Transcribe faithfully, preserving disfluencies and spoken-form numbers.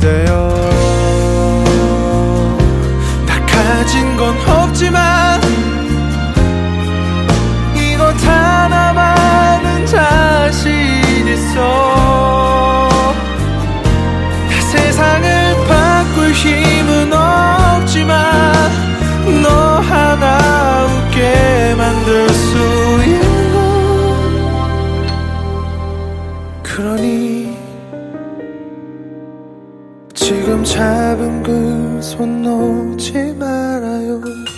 돼요. 다 가진 건 없지만 이것 하나만은 자신 있어. 다 세상을 바꿀 힘은 없지만 너 하나 웃게 만들 수 있는. 그러니 지금 잡은 그 손 놓지 말아요.